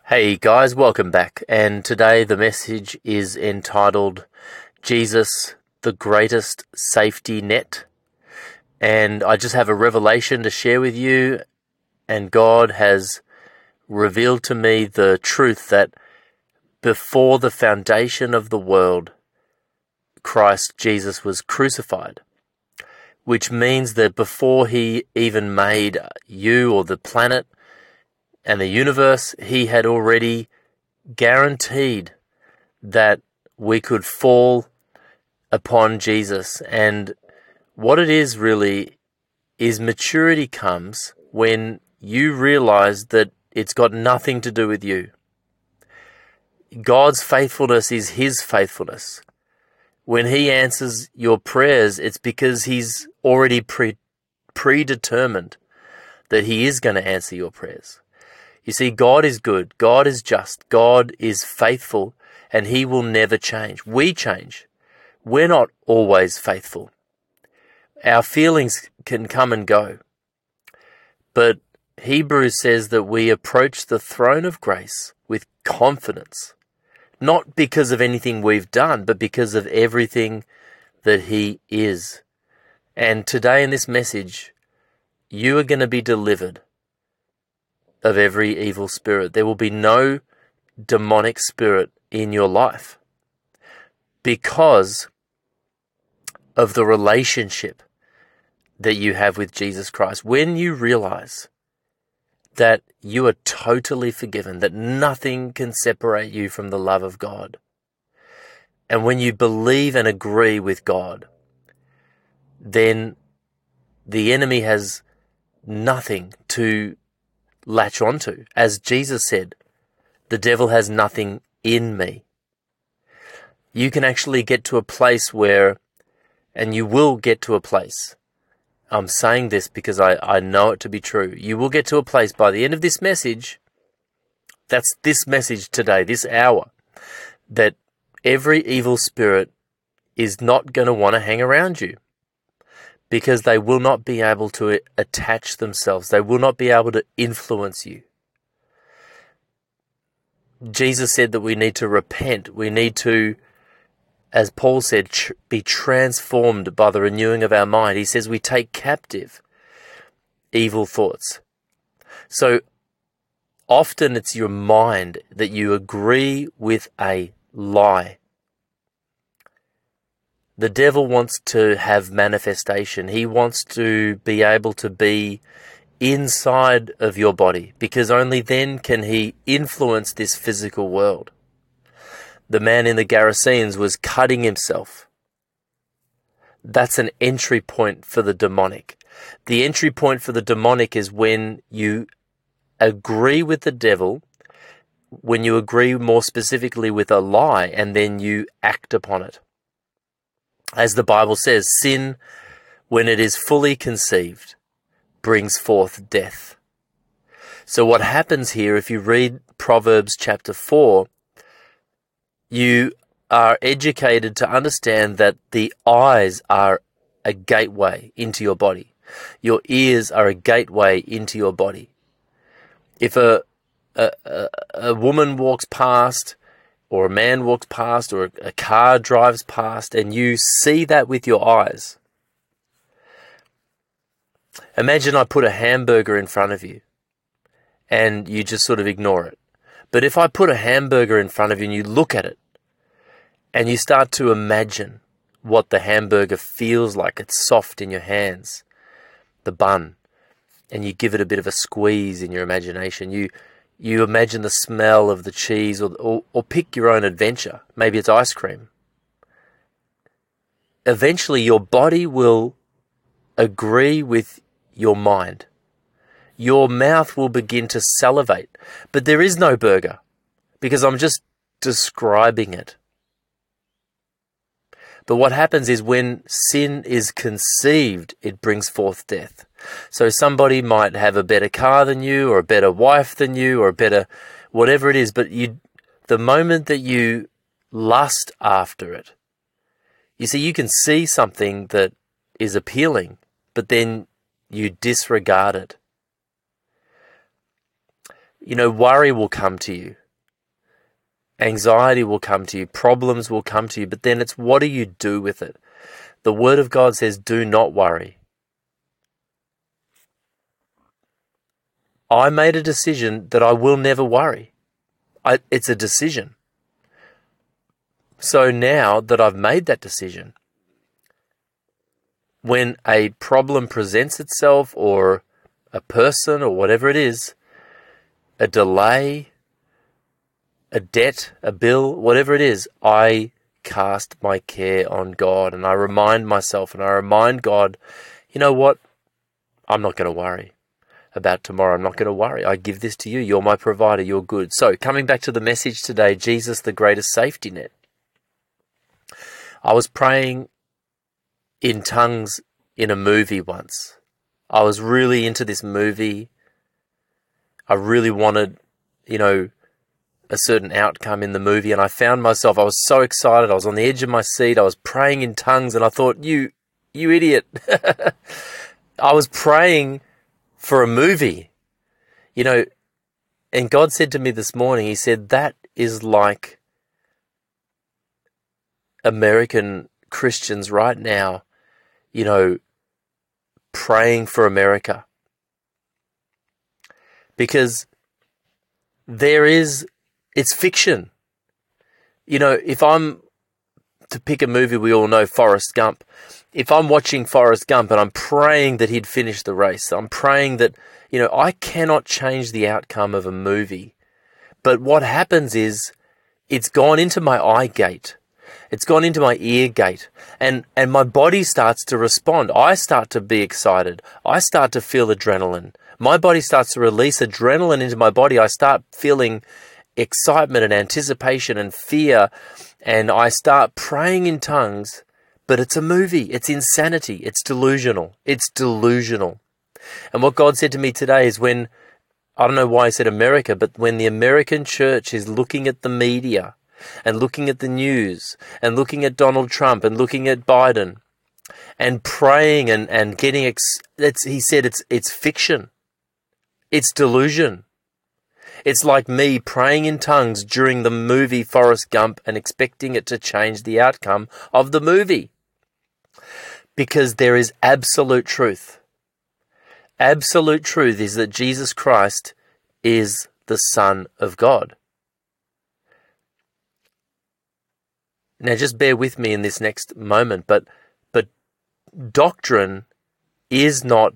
Hey guys, welcome back. And today the message is entitled Jesus, the Greatest Safety Net. And I just have a revelation to share with you. And God has revealed to me the truth that before the foundation of the world, Christ Jesus was crucified. Which means that before he even made you or the planet and the universe, he had already guaranteed that we could fall upon Jesus. And what it is really is maturity comes when you realize that it's got nothing to do with you. God's faithfulness is his faithfulness. When he answers your prayers, it's because he's already predetermined that he is going to answer your prayers. You see, God is good, God is just, God is faithful, and he will never change. We change. We're not always faithful. Our feelings can come and go. But Hebrews says that we approach the throne of grace with confidence, not because of anything we've done, but because of everything that he is. And today in this message, you are going to be delivered of every evil spirit. There will be no demonic spirit in your life because of the relationship that you have with Jesus Christ. When you realize that you are totally forgiven, that nothing can separate you from the love of God, and when you believe and agree with God, then the enemy has nothing to latch onto. As Jesus said, the devil has nothing in me. You can actually get to a place where, and you will get to a place, I'm saying this because I know it to be true, you will get to a place by the end of this message, that's this message today, this hour, that every evil spirit is not going to want to hang around you, because they will not be able to attach themselves. They will not be able to influence you. Jesus said that we need to repent. We need to, as Paul said, be transformed by the renewing of our mind. He says we take captive evil thoughts. So often it's your mind that you agree with a lie. The devil wants to have manifestation. He wants to be able to be inside of your body, because only then can he influence this physical world. The man in the Gerasenes was cutting himself. That's an entry point for the demonic. The entry point for the demonic is when you agree with the devil, when you agree more specifically with a lie, and then you act upon it. As the Bible says, sin, when it is fully conceived, brings forth death. So what happens here, if you read Proverbs chapter 4, you are educated to understand that the eyes are a gateway into your body. Your ears are a gateway into your body. If a woman walks past, or a man walks past, or a car drives past, and you see that with your eyes. Imagine I put a hamburger in front of you, and you just sort of ignore it. But if I put a hamburger in front of you and you look at it, and you start to imagine what the hamburger feels like, it's soft in your hands, the bun, and you give it a bit of a squeeze in your imagination, you imagine the smell of the cheese, or pick your own adventure. Maybe it's ice cream. Eventually your body will agree with your mind. Your mouth will begin to salivate. But there is no burger, because I'm just describing it. But what happens is when sin is conceived, it brings forth death. So somebody might have a better car than you, or a better wife than you, or a better whatever it is, but the moment that you lust after it, you see, you can see something that is appealing, but then you disregard it. Worry will come to you. Anxiety will come to you. Problems will come to you. But then it's what do you do with it? The Word of God says, do not worry. I made a decision that I will never worry. It's a decision. So now that I've made that decision, when a problem presents itself, or a person, or whatever it is, a delay, a debt, a bill, whatever it is, I cast my care on God, and I remind myself and I remind God, you know what? I'm not going to worry about tomorrow. I'm not going to worry. I give this to you. You're my provider. You're good. So coming back to the message today, Jesus, the greatest safety net. I was praying in tongues in a movie once. I was really into this movie. I really wanted, a certain outcome in the movie, and I found myself, I was so excited. I was on the edge of my seat. I was praying in tongues, and I thought, you idiot. I was praying for a movie, and God said to me this morning, He said, that is like American Christians right now, praying for America. Because it's fiction. If I'm to pick a movie, we all know Forrest Gump. If I'm watching Forrest Gump and I'm praying that he'd finish the race, I'm praying that, I cannot change the outcome of a movie. But what happens is it's gone into my eye gate. It's gone into my ear gate, and my body starts to respond. I start to be excited. I start to feel adrenaline. My body starts to release adrenaline into my body. I start feeling excitement and anticipation and fear, and I start praying in tongues, but it's a movie. It's insanity. It's delusional. It's delusional. And what God said to me today is I don't know why He said America, but when the American church is looking at the media and looking at the news and looking at Donald Trump and looking at Biden and praying and getting, He said it's fiction. It's delusion. It's like me praying in tongues during the movie Forrest Gump and expecting it to change the outcome of the movie. Because there is absolute truth. Absolute truth is that Jesus Christ is the Son of God. Now just bear with me in this next moment, but doctrine is not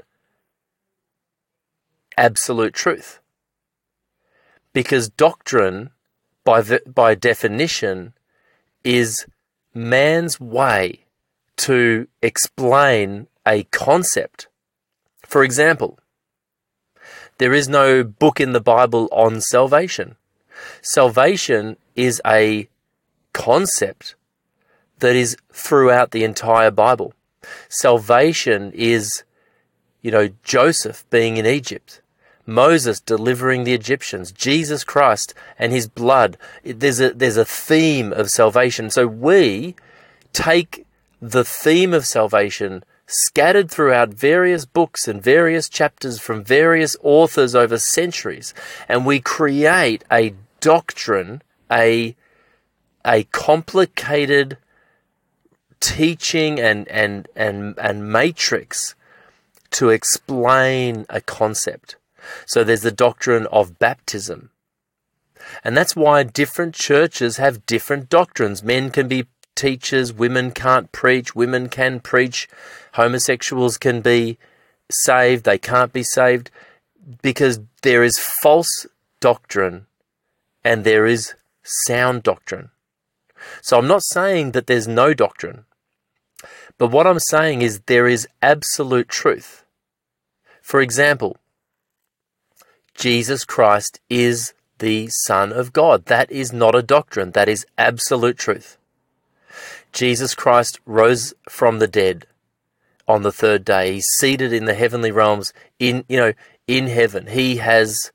absolute truth. Because doctrine, by definition, is man's way to explain a concept. For example, there is no book in the Bible on salvation. Salvation is a concept that is throughout the entire Bible. Salvation is, Joseph being in Egypt, Moses delivering the Egyptians, Jesus Christ and His blood. There's a theme of salvation. So we take the theme of salvation scattered throughout various books and various chapters from various authors over centuries, and we create a doctrine, a complicated teaching and matrix to explain a concept. So there's the doctrine of baptism. And that's why different churches have different doctrines. Men can be teachers, women can't preach, women can preach, homosexuals can be saved, they can't be saved, because there is false doctrine and there is sound doctrine. So I'm not saying that there's no doctrine, but what I'm saying is there is absolute truth. For example, Jesus Christ is the Son of God. That is not a doctrine. That is absolute truth. Jesus Christ rose from the dead on the third day. He's seated in the heavenly realms in heaven. He has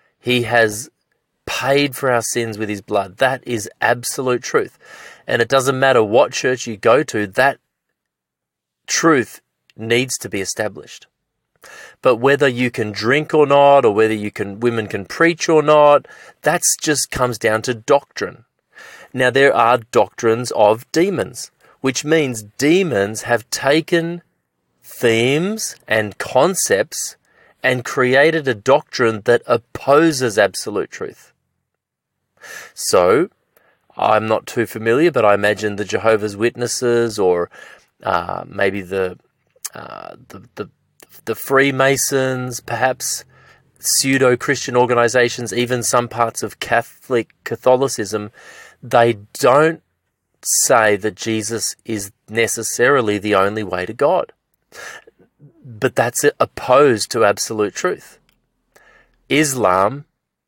paid for our sins with His blood. That is absolute truth. And it doesn't matter what church you go to, that truth needs to be established. But whether you can drink or not, or whether women can preach or not, that's just comes down to doctrine. Now, there are doctrines of demons, which means demons have taken themes and concepts and created a doctrine that opposes absolute truth. So, I'm not too familiar, but I imagine the Jehovah's Witnesses or maybe the Freemasons, perhaps pseudo-Christian organizations, even some parts of Catholicism, they don't say that Jesus is necessarily the only way to God. But that's opposed to absolute truth. Islam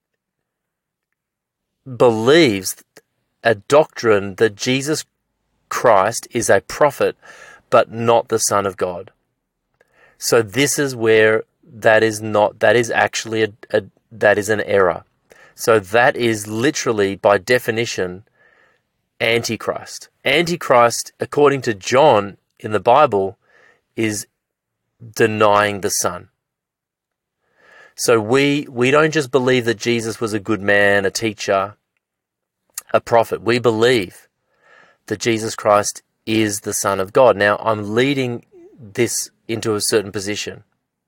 believes a doctrine that Jesus Christ is a prophet, but not the Son of God. So this is where that is actually an error. So that is literally, by definition, Antichrist. Antichrist, according to John in the Bible, is denying the Son. So we don't just believe that Jesus was a good man, a teacher, a prophet. We believe that Jesus Christ is the Son of God. Now, I'm leading this into a certain position.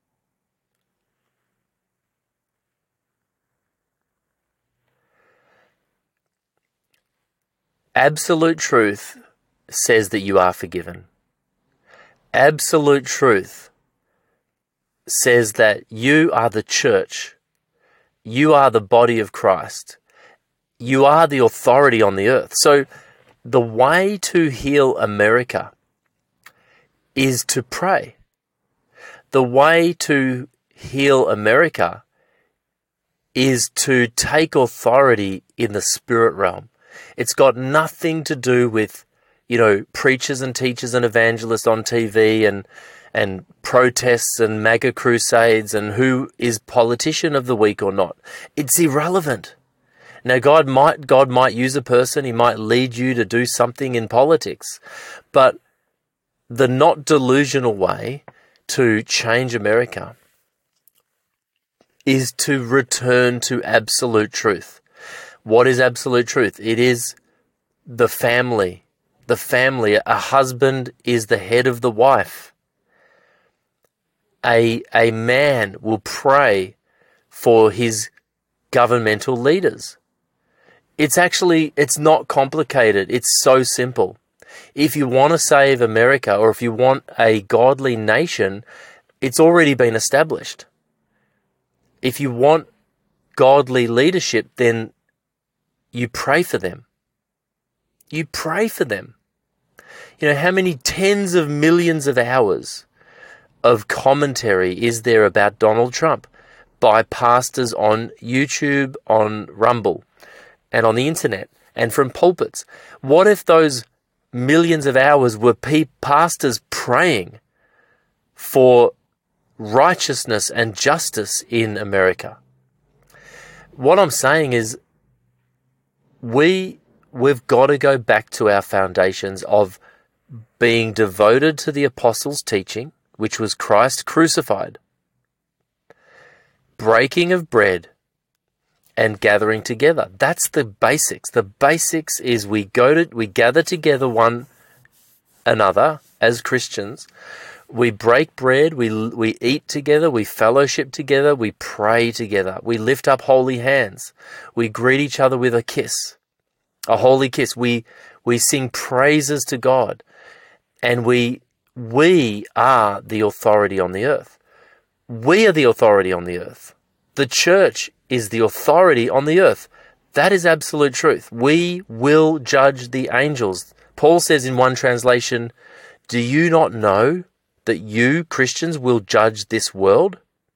Absolute truth says that you are forgiven. Absolute truth says that you are the church. You are the body of Christ. You are the authority on the earth. So the way to heal America is to pray. The way to heal America is to take authority in the spirit realm. It's got nothing to do with, preachers and teachers and evangelists on TV and protests and MAGA crusades and who is politician of the week or not. It's irrelevant. Now, God might use a person. He might lead you to do something in politics. But the not delusional way to change America is to return to absolute truth. What is absolute truth? It is the family. The family. A husband is the head of the wife. A man will pray for his governmental leaders. It's not complicated. It's so simple. If you want to save America, or if you want a godly nation, it's already been established. If you want godly leadership, then you pray for them. You pray for them. How many tens of millions of hours of commentary is there about Donald Trump by pastors on YouTube, on Rumble, and on the internet, and from pulpits? What if those millions of hours were pastors praying for righteousness and justice in America? What I'm saying is we've got to go back to our foundations of being devoted to the apostles' teaching, which was Christ crucified, breaking of bread, and gathering together. That's the basics. The basics is we gather together one another as Christians. We break bread, we eat together, we fellowship together, we pray together, we lift up holy hands, we greet each other with a kiss, a holy kiss. We sing praises to God, and we are the authority on the earth. We are the authority on the earth. The church is the authority on the earth. That is absolute truth. We will judge the angels. Paul says in one translation, "Do you not know that you, Christians, will judge this world?"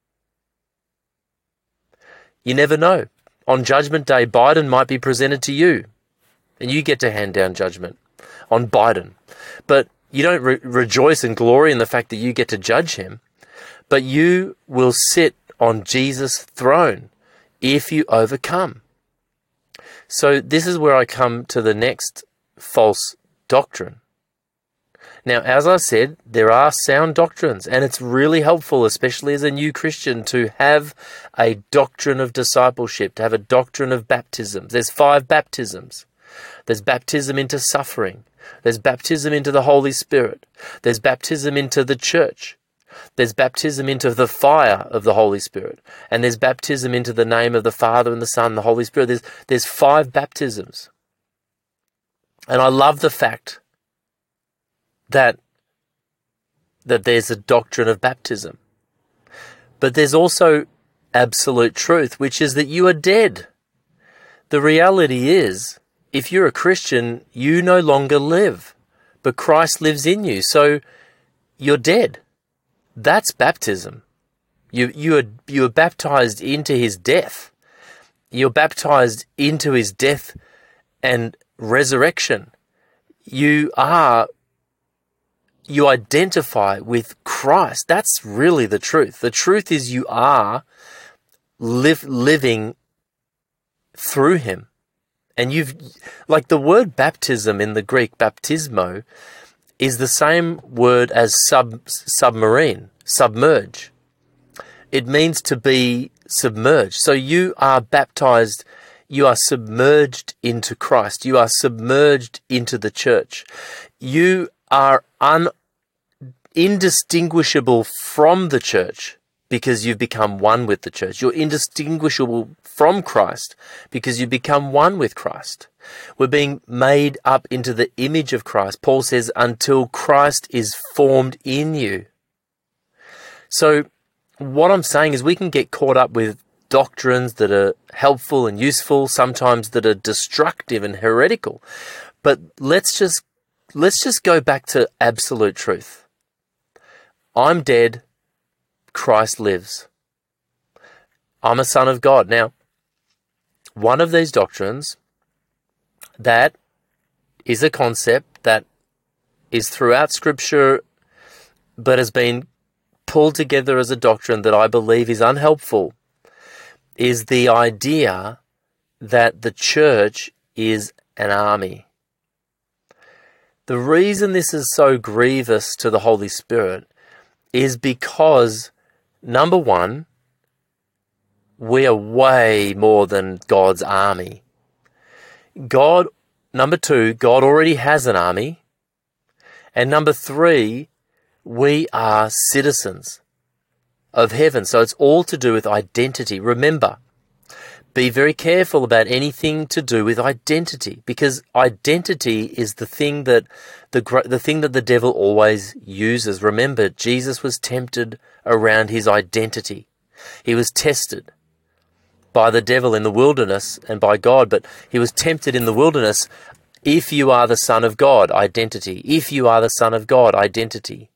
You never know. On Judgment Day, Biden might be presented to you, and you get to hand down judgment on Biden. But you don't rejoice and glory in the fact that you get to judge him, but you will sit on Jesus' throne if you overcome. So this is where I come to the next false doctrine. Now, as I said, there are sound doctrines, and it's really helpful, especially as a new Christian, to have a doctrine of discipleship, to have a doctrine of baptisms. There's 5 baptisms. There's baptism into suffering. There's baptism into the Holy Spirit. There's baptism into the church. There's baptism into the fire of the Holy Spirit. And there's baptism into the name of the Father and the Son and the Holy Spirit. There's 5 baptisms. And I love the fact that there's a doctrine of baptism. But there's also absolute truth, which is that you are dead. The reality is, if you're a Christian, you no longer live, but Christ lives in you. So you're dead. That's baptism. You are baptized into his death. You're baptized into his death and resurrection. You identify with Christ. That's really the truth. The truth is you are living through him. And like the word baptism in the Greek, baptismo, is the same word as submarine, submerge. It means to be submerged. So you are baptized, you are submerged into Christ. You are submerged into the church. You are indistinguishable from the church because you've become one with the church. You're indistinguishable from Christ because you become one with Christ. We're being made up into the image of Christ. Paul says, until Christ is formed in you. So what I'm saying is we can get caught up with doctrines that are helpful and useful, sometimes that are destructive and heretical. But let's just go back to absolute truth. I'm dead. Christ lives. I'm a son of God. Now, one of these doctrines that is a concept that is throughout Scripture but has been pulled together as a doctrine that I believe is unhelpful is the idea that the church is an army. The reason this is so grievous to the Holy Spirit is because, number one, we are way more than God's army. Number two, God already has an army. And number three, we are citizens of heaven. So it's all to do with identity. Remember, be very careful about anything to do with identity, because identity is the thing that the devil always uses. Remember, Jesus was tempted around his identity. He was tested by the devil in the wilderness and by God, but he was tempted in the wilderness. If you are the Son of God, identity. If you are the Son of God, identity.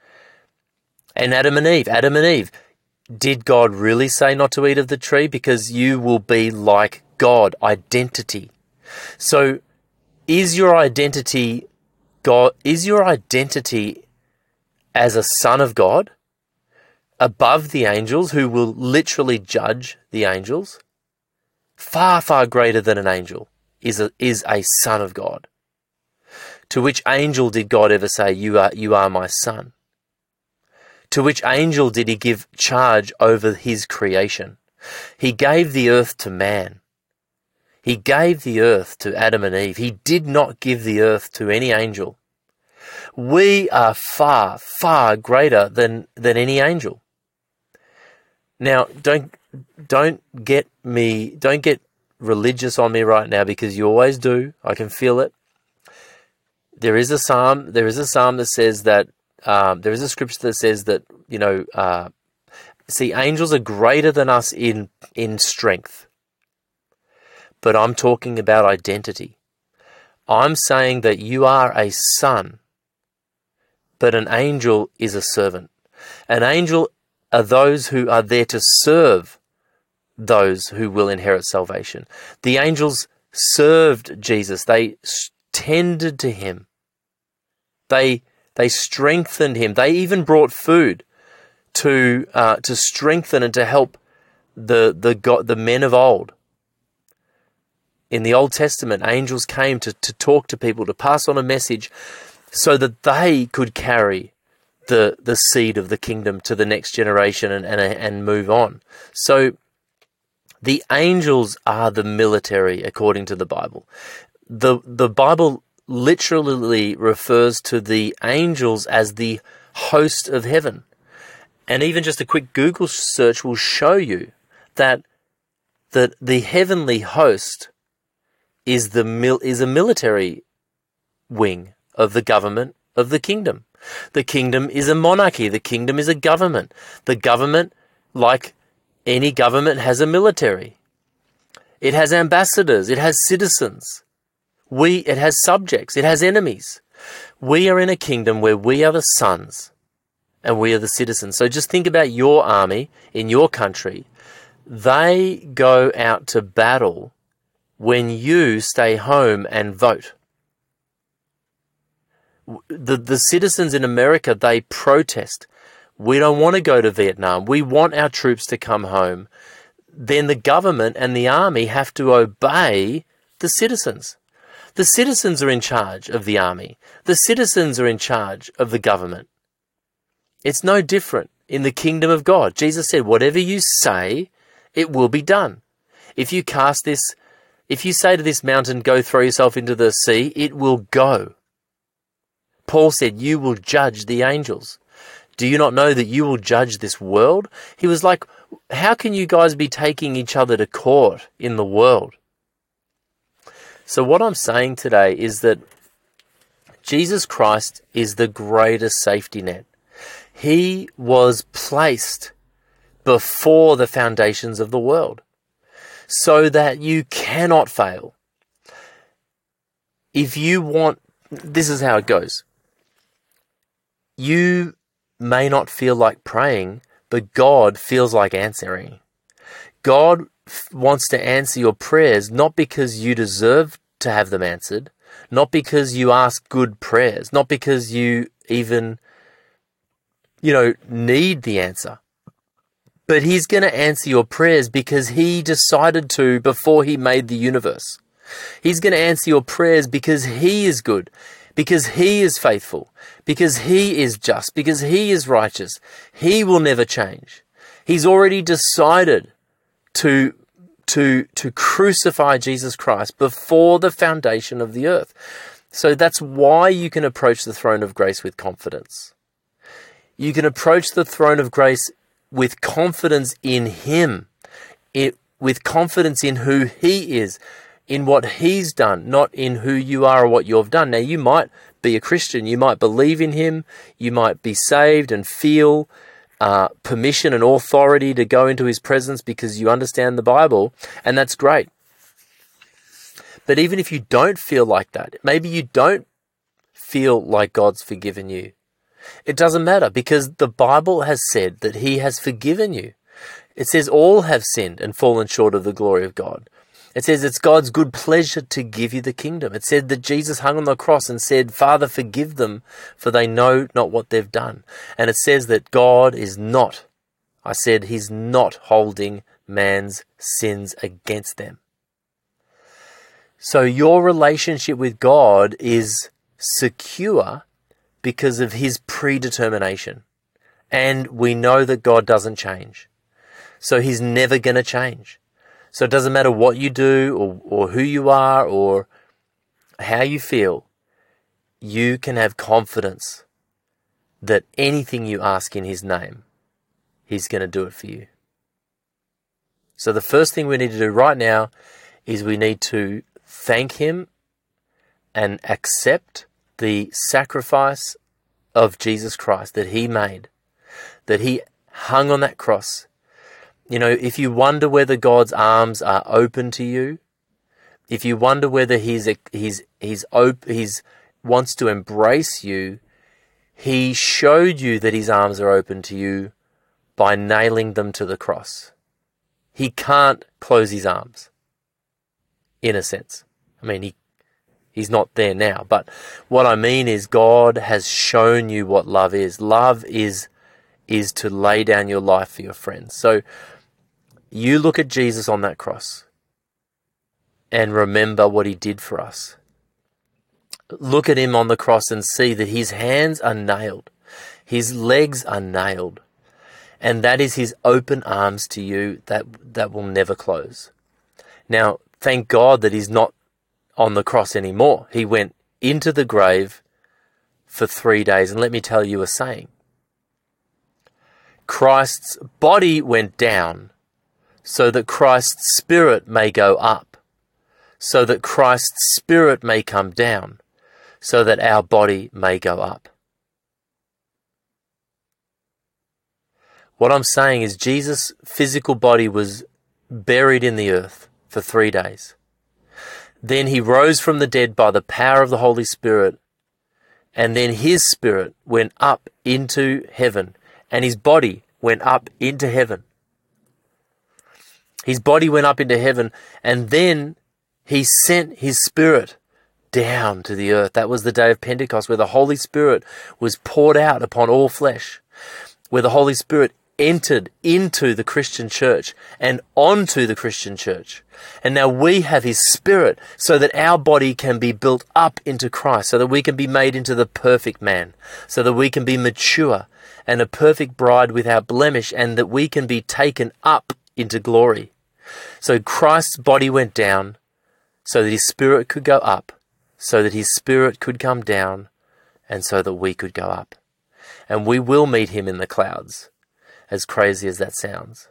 And Adam and Eve, did God really say not to eat of the tree? Because you will be like God, identity. So is your identity God? Is your identity as a son of God above the angels who will literally judge the angels? Far, far greater than an angel is a son of God. To which angel did God ever say, you are my son? To which angel did he give charge over his creation? He gave the earth to man. He gave the earth to Adam and Eve. He did not give the earth to any angel. We are far, far greater than any angel. Now, don't get religious on me right now, because you always do. I can feel it. There is a psalm that says that there is a scripture that says that, see, angels are greater than us in strength. But I'm talking about identity. I'm saying that you are a son, but an angel is a servant. An angel are those who are there to serve those who will inherit salvation. The angels served Jesus. They tended to him. They strengthened him. They even brought food to strengthen and to help the men of old. In the Old Testament, angels came to talk to people, to pass on a message so that they could carry the seed of the kingdom to the next generation and move on. So the angels are the military, according to the Bible. The Bible literally refers to the angels as the host of heaven. And even just a quick Google search will show you that the heavenly host is a military wing of the government of the kingdom. The kingdom is a monarchy. The kingdom is a government. The government, like any government, has a military. It has ambassadors. It has citizens. It has subjects. It has enemies. We are in a kingdom where we are the sons and we are the citizens. So just think about your army in your country. They go out to battle when you stay home and vote. The citizens in America, they protest. We don't want to go to Vietnam. We want our troops to come home. Then the government and the army have to obey the citizens. The citizens are in charge of the army. The citizens are in charge of the government. It's no different in the kingdom of God. Jesus said, whatever you say, it will be done. If you say to this mountain, go throw yourself into the sea, it will go. Paul said, you will judge the angels. Do you not know that you will judge this world? He was like, how can you guys be taking each other to court in the world? So what I'm saying today is that Jesus Christ is the greatest safety net. He was placed before the foundations of the world so that you cannot fail. This is how it goes. You may not feel like praying, but God feels like answering. God wants to answer your prayers not because you deserve to have them answered, not because you ask good prayers, not because you even, need the answer. But He's going to answer your prayers because He decided to before He made the universe. He's going to answer your prayers because He is good, because He is faithful, because He is just, because He is righteous. He will never change. He's already decided to crucify Jesus Christ before the foundation of the earth. So that's why you can approach the throne of grace with confidence. You can approach the throne of grace with confidence in Him, with confidence in who He is, in what He's done, not in who you are or what you've done. Now, you might be a Christian, you might believe in Him, you might be saved and feel permission and authority to go into His presence because you understand the Bible, and that's great. But even if you don't feel like that, maybe you don't feel like God's forgiven you, it doesn't matter because the Bible has said that He has forgiven you. It says all have sinned and fallen short of the glory of God. It says it's God's good pleasure to give you the kingdom. It said that Jesus hung on the cross and said, Father, forgive them, for they know not what they've done. And it says that God is not, He's not holding man's sins against them. So your relationship with God is secure because of His predetermination. And we know that God doesn't change. So He's never going to change. So it doesn't matter what you do or who you are or how you feel, you can have confidence that anything you ask in His name, He's going to do it for you. So the first thing we need to do right now is we need to thank Him and accept the sacrifice of Jesus Christ that He made, that He hung on that cross. If you wonder whether God's arms are open to you, if you wonder whether He wants to embrace you, He showed you that His arms are open to you by nailing them to the cross. He can't close His arms, in a sense. I mean, He's not there now, but what I mean is God has shown you what love is. Love is to lay down your life for your friends. So you look at Jesus on that cross and remember what He did for us. Look at Him on the cross and see that His hands are nailed. His legs are nailed. And that is His open arms to you that will never close. Now, thank God that He's not on the cross anymore. He went into the grave for 3 days. And let me tell you a saying. Christ's body went down so that Christ's spirit may go up, so that Christ's spirit may come down, so that our body may go up. What I'm saying is Jesus' physical body was buried in the earth for 3 days. Then he rose from the dead by the power of the Holy Spirit, and then his spirit went up into heaven, and his body went up into heaven. His body went up into heaven, and then he sent his spirit down to the earth. That was the day of Pentecost, where the Holy Spirit was poured out upon all flesh, where the Holy Spirit entered into the Christian church and onto the Christian church. And now we have his spirit so that our body can be built up into Christ, so that we can be made into the perfect man, so that we can be mature and a perfect bride without blemish, and that we can be taken up into glory. So Christ's body went down so that his spirit could go up, so that his spirit could come down, and so that we could go up. And we will meet him in the clouds, as crazy as that sounds.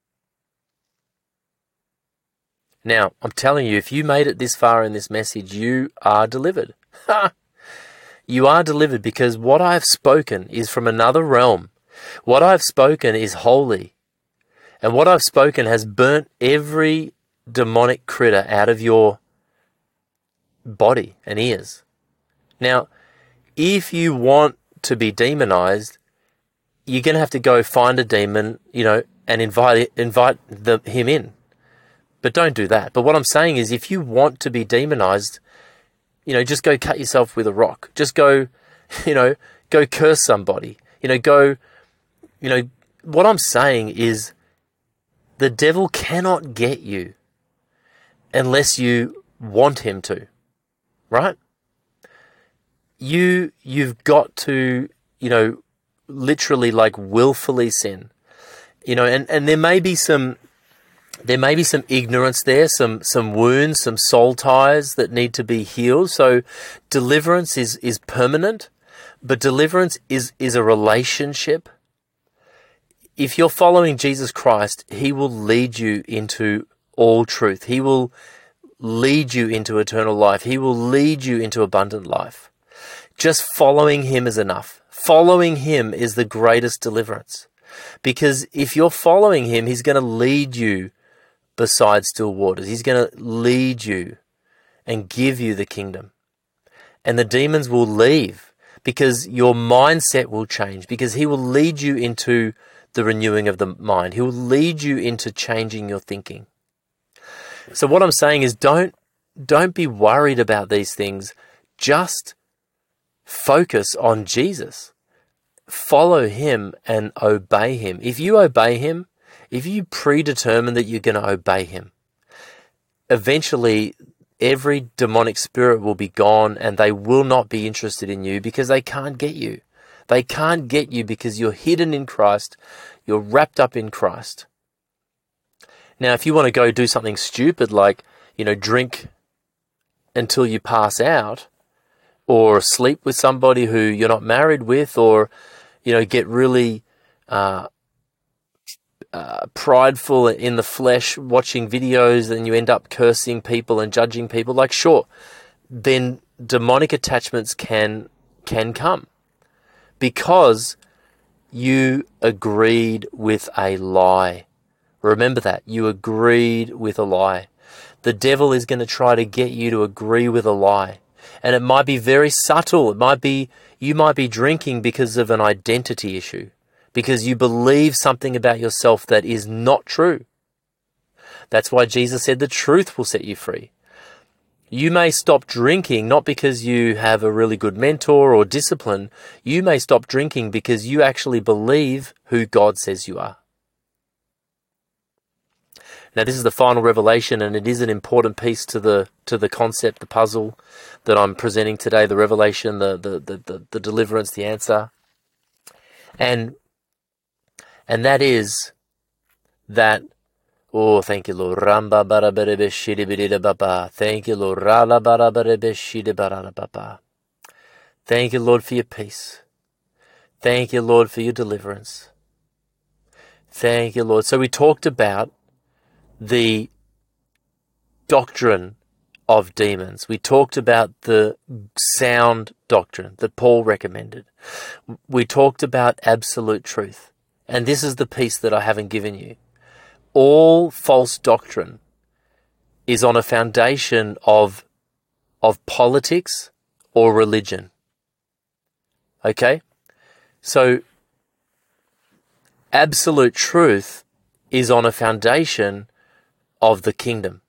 Now, I'm telling you, if you made it this far in this message, you are delivered. You are delivered, because what I have spoken is from another realm. What I've spoken is holy. And what I've spoken has burnt every demonic critter out of your body and ears. Now, if you want to be demonized, you're going to have to go find a demon, and invite him in. But don't do that. But what I'm saying is, if you want to be demonized, just go cut yourself with a rock. Just go, go curse somebody. What I'm saying is, the devil cannot get you unless you want him to, right? You've got to, literally willfully sin, and there may be some ignorance there, some wounds, some soul ties that need to be healed. So deliverance is permanent, but deliverance is a relationship. If you're following Jesus Christ, he will lead you into all truth. He will lead you into eternal life. He will lead you into abundant life. Just following him is enough. Following him is the greatest deliverance. Because if you're following him, he's going to lead you beside still waters. He's going to lead you and give you the kingdom. And the demons will leave, because your mindset will change, because he will lead you into the renewing of the mind. He will lead you into changing your thinking. So what I'm saying is, don't be worried about these things. Just focus on Jesus. Follow him and obey him. If you obey him, if you predetermine that you're going to obey him, eventually every demonic spirit will be gone, and they will not be interested in you, because they can't get you. They can't get you because you're hidden in Christ. You're wrapped up in Christ. Now, if you want to go do something stupid like, drink until you pass out, or sleep with somebody who you're not married with, or, get really prideful in the flesh, watching videos, and you end up cursing people and judging people, sure, then demonic attachments can come, because you agreed with a lie. Remember that. You agreed with a lie. The devil is going to try to get you to agree with a lie. And it might be very subtle. You might be drinking because of an identity issue, because you believe something about yourself that is not true. That's why Jesus said the truth will set you free. You may stop drinking not because you have a really good mentor or discipline. You may stop drinking because you actually believe who God says you are. Now, this is the final revelation, and it is an important piece to the concept, the puzzle that I'm presenting today, the revelation, the deliverance, the answer. And that is that Oh, thank you, Lord. Ramba barabarebe shidibidida baba. Thank you, Lord. Rala barabarebe shidibarada baba. Thank you, Lord, for your peace. Thank you, Lord, for your deliverance. Thank you, Lord. So we talked about the doctrine of demons. We talked about the sound doctrine that Paul recommended. We talked about absolute truth. And this is the piece that I haven't given you. All false doctrine is on a foundation of politics or religion. Okay? So absolute truth is on a foundation of the kingdom.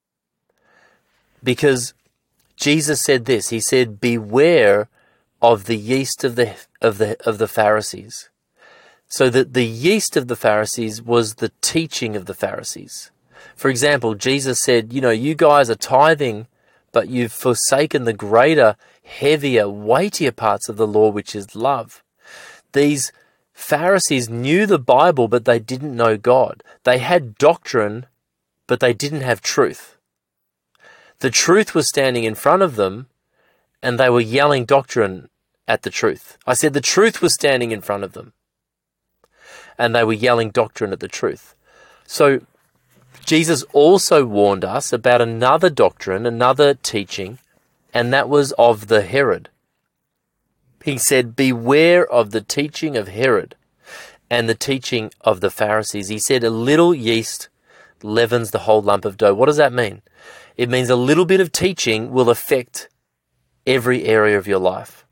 Because Jesus said this, he said, beware of the yeast of the Pharisees. So that the yeast of the Pharisees was the teaching of the Pharisees. For example, Jesus said, you guys are tithing, but you've forsaken the greater, heavier, weightier parts of the law, which is love. These Pharisees knew the Bible, but they didn't know God. They had doctrine, but they didn't have truth. The truth was standing in front of them, and they were yelling doctrine at the truth. I said the truth was standing in front of them, and they were yelling doctrine at the truth. So Jesus also warned us about another doctrine, another teaching, and that was of the Herod. He said, beware of the teaching of Herod and the teaching of the Pharisees. He said, a little yeast leavens the whole lump of dough. What does that mean? It means a little bit of teaching will affect every area of your life.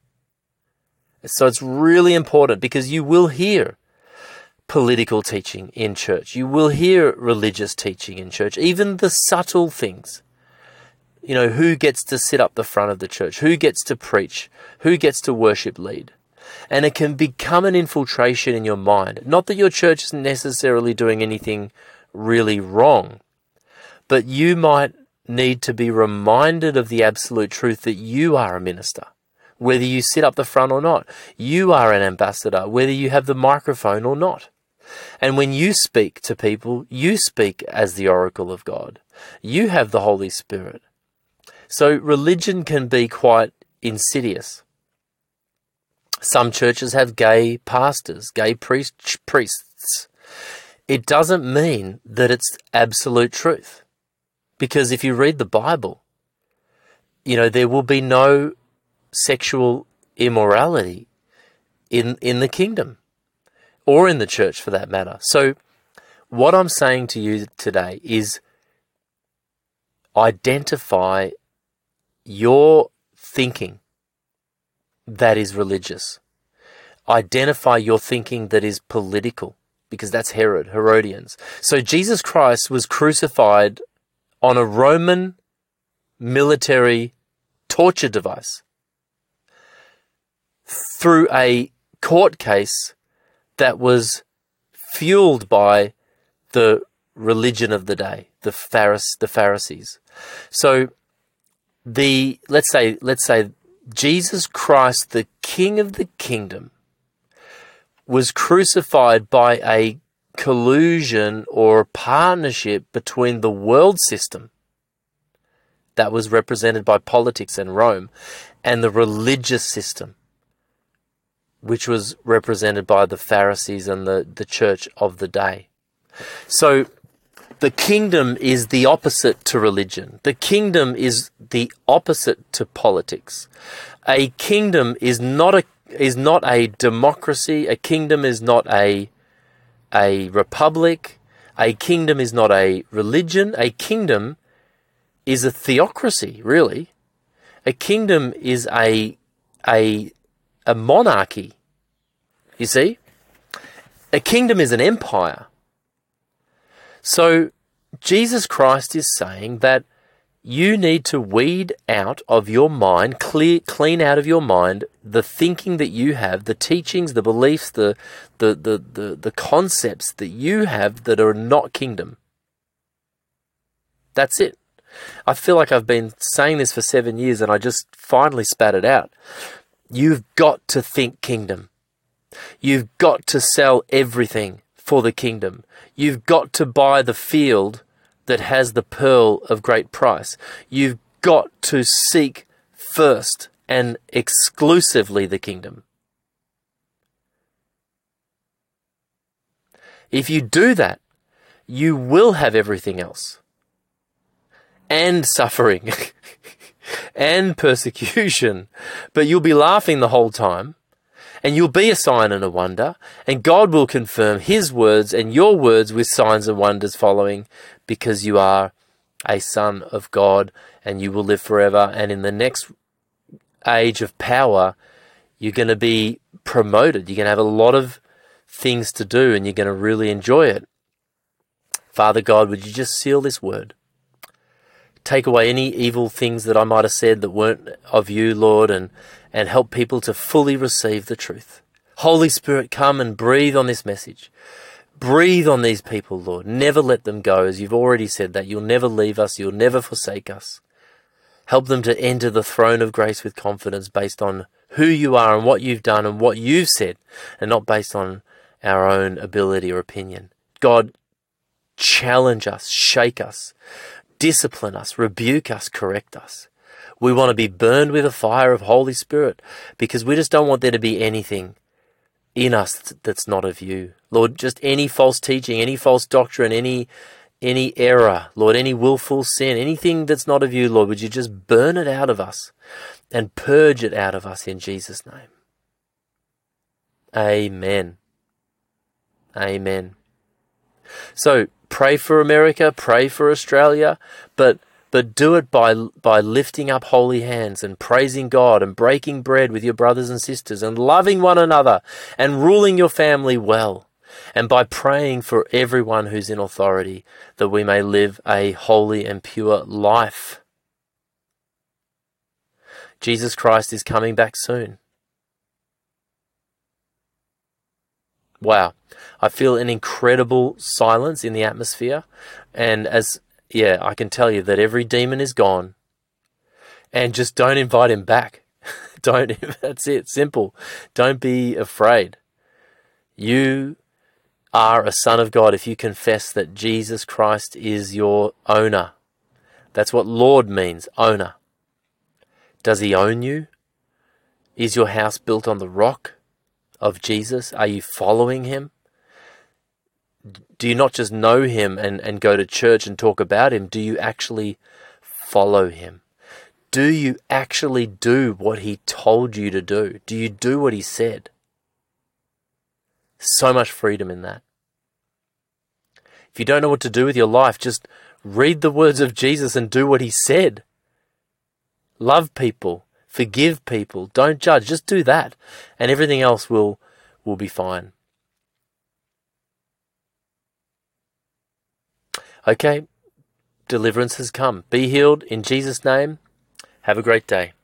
So it's really important because you will hear political teaching in church. You will hear religious teaching in church, even the subtle things. Who gets to sit up the front of the church? Who gets to preach? Who gets to worship lead? And it can become an infiltration in your mind. Not that your church is necessarily doing anything really wrong, but you might need to be reminded of the absolute truth that you are a minister. Whether you sit up the front or not, you are an ambassador, whether you have the microphone or not. And when you speak to people, you speak as the oracle of God. You have the Holy Spirit. So religion can be quite insidious. Some churches have gay pastors, gay priests. It doesn't mean that it's absolute truth. Because if you read the Bible, there will be no sexual immorality in the kingdom or in the church for that matter. So what I'm saying to you today is identify your thinking that is religious. Identify your thinking that is political, because that's Herodians. So Jesus Christ was crucified on a Roman military torture device through a court case that was fueled by the religion of the day, the Pharisees. So let's say Jesus Christ, the King of the kingdom, was crucified by a collusion or partnership between the world system that was represented by politics and Rome and the religious system, which was represented by the Pharisees and the church of the day. So the kingdom is the opposite to religion. The kingdom is the opposite to politics. A kingdom is not a democracy. A kingdom is not a republic. A kingdom is not a religion. A kingdom is a theocracy, really. A kingdom is a monarchy. You see? A kingdom is an empire. So Jesus Christ is saying that you need to weed out of your mind, clean out of your mind the thinking that you have, the teachings, the beliefs, the concepts that you have that are not kingdom. That's it. I feel like I've been saying this for 7 years and I just finally spat it out. You've got to think kingdom. You've got to sell everything for the kingdom. You've got to buy the field that has the pearl of great price. You've got to seek first and exclusively the kingdom. If you do that, you will have everything else. And suffering. And persecution. But you'll be laughing the whole time. And you'll be a sign and a wonder. And God will confirm His words and your words with signs and wonders following, because you are a son of God and you will live forever. And in the next age of power, you're going to be promoted. You're going to have a lot of things to do and you're going to really enjoy it. Father God, would you just seal this word? Take away any evil things that I might have said that weren't of you, Lord, and help people to fully receive the truth. Holy Spirit, come and breathe on this message. Breathe on these people, Lord. Never let them go, as you've already said that. You'll never leave us. You'll never forsake us. Help them to enter the throne of grace with confidence based on who you are and what you've done and what you've said, and not based on our own ability or opinion. God, challenge us, shake us, discipline us, rebuke us, correct us. We want to be burned with a fire of Holy Spirit because we just don't want there to be anything in us that's not of you. Lord, just any false teaching, any false doctrine, any error, Lord, any willful sin, anything that's not of you, Lord, would you just burn it out of us and purge it out of us in Jesus' name. Amen. Amen. So pray for America, pray for Australia, but do it by lifting up holy hands and praising God and breaking bread with your brothers and sisters and loving one another and ruling your family well, and by praying for everyone who's in authority that we may live a holy and pure life. Jesus Christ is coming back soon. Wow. I feel an incredible silence in the atmosphere. And I can tell you that every demon is gone. And just don't invite him back. That's it. Simple. Don't be afraid. You are a son of God if you confess that Jesus Christ is your owner. That's what Lord means, owner. Does he own you? Is your house built on the rock of Jesus? Are you following him? Do you not just know him and go to church and talk about him? Do you actually follow him? Do you actually do what he told you to do? Do you do what he said? So much freedom in that. If you don't know what to do with your life, just read the words of Jesus and do what he said. Love people. Forgive people. Don't judge. Just do that. And everything else will be fine. Okay, deliverance has come. Be healed in Jesus' name. Have a great day.